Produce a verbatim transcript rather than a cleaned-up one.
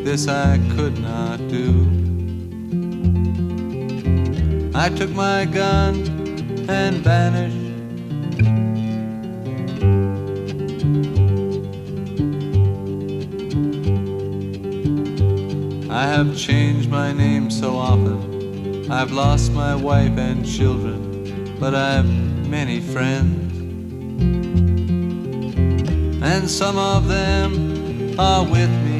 this I could not do. I took my gun and vanished. I have changed my name so often, I've lost my wife and children, but I've many friends, and some of them are with me